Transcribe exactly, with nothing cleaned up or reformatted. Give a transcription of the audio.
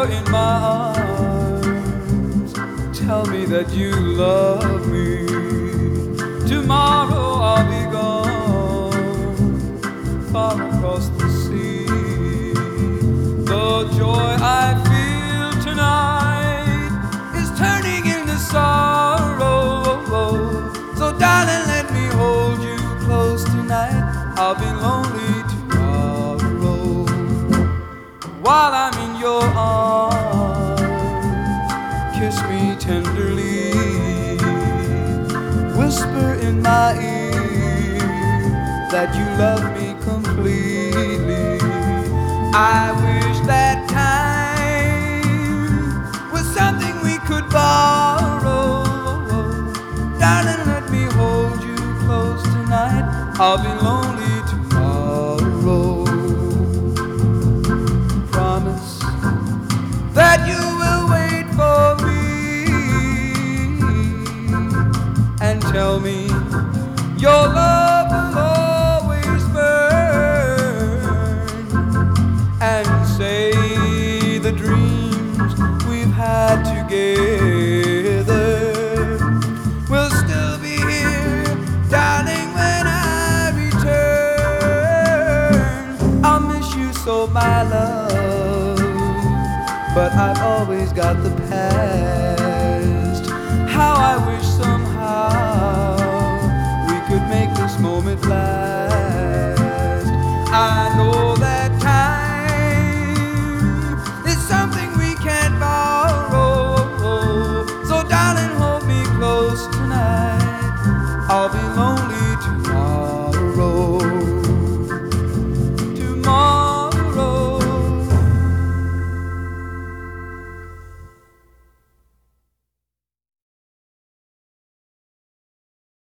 in my arms, tell me that you love me. Tomorrow I'll be gone, far across the sea. The joy I feel tonight is turning into sorrow. So darling, let me hold you close tonight. I'll be lonely tomorrow. While I'm in your arms, kiss me tenderly, whisper in my ear that you love me completely. I wish that time was something we could borrow. Darling, let me hold you close tonight. I'll be lonely tomorrow. Promise that you will wait for me and tell me your love will always burn, and say the dreams we've had together will still be here, darling, when I return. I'll miss you so, my love, but I've always got the past.